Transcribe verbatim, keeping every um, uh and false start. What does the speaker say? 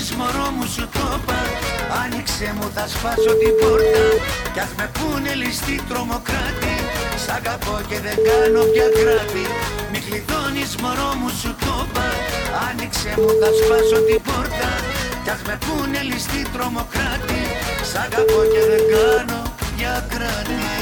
κλειδώνεις μωρό μου σου το είπα. Άνοιξε μου θα σπάσω την πόρτα. Κι ας με πούνε ληστή τρομοκράτη, σ' αγαπώ και δεν κάνω πια κράτη. Μη κλειδώνεις μωρό μου σου το είπα. Άνοιξε μου θα σπάσω την πόρτα. Κι ας με πούνε ληστή τρομοκράτη, σ' αγαπώ και δεν κάνω πια κράτη.